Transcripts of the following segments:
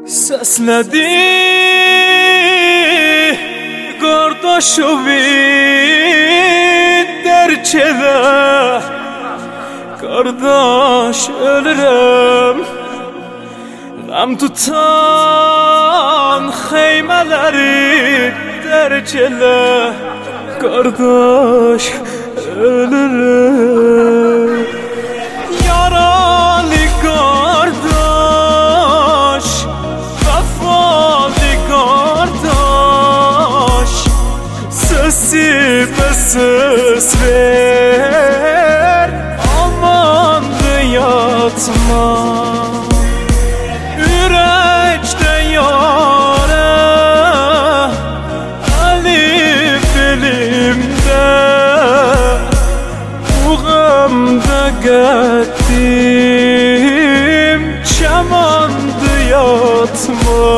Ses nedi Kardeşim derçede Kardeş ölürüm Gam tutan xeymeleri derçede Kardeş ölürüm Yaralı kardeş Vefalı kardeş Sesime söz ver Amandı yatma Yürekte yâre Elif elimde Bu gamda gittim Çamandı yatma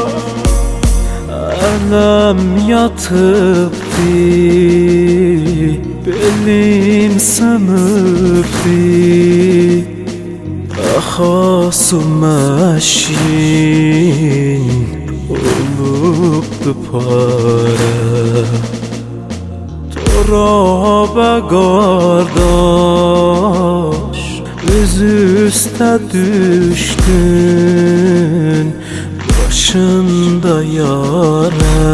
Elem yatıptı Belim sınıptı Ahasım eşin Oluptu para Torabe kardeş Üzüste düştün Başında yara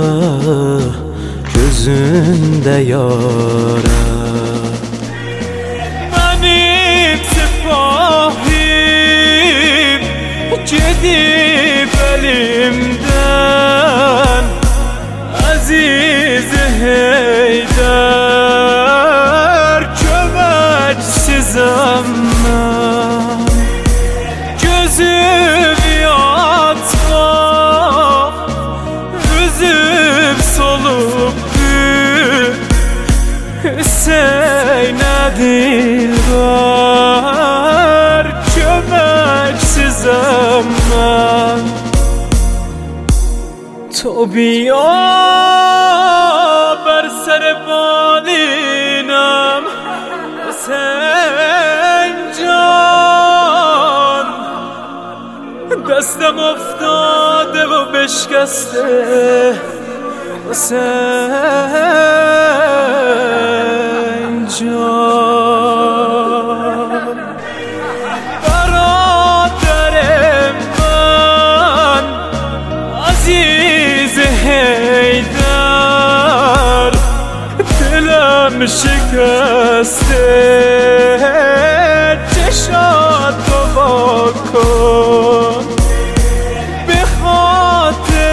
Gözünde yara Benim sipahim Gidip elimden Aziz Heydar Kömeksizim ben Gözüm yatma Üzüm solup Hüseyin'e dilber Kömeksizim ben Tobiya ber serbalinem Sen can Destem افتاده و بشکسته Sen can Beraderim ben Aziz Heydar Dilim şikeste Çeşat dua kن به خاطر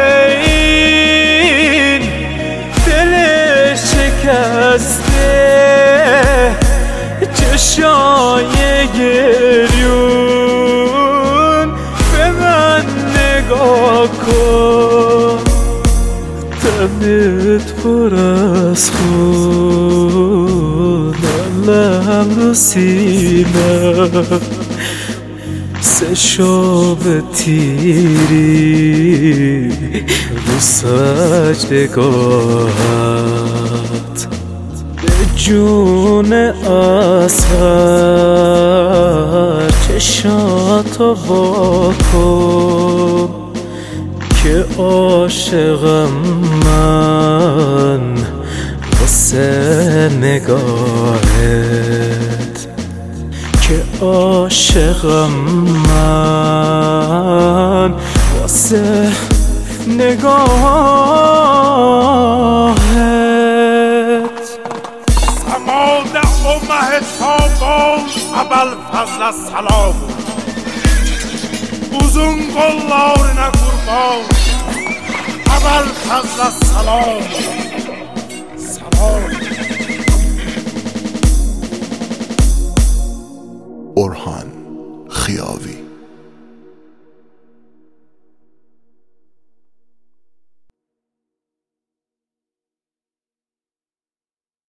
این دل شکسته چشای گریون به من نگاه کن دلت پر از خون علم رو سینه سه شب تیری رو سجدگاهت به جون اصغر چشاتو وا کن که عاشقم من واسه نگاهت که عاشقم من واسه نگاهت سماده و مهتابان ابوالفضل السلام uzun kollarına kurban ابوالفضل السلام سلام اورهان خیاوی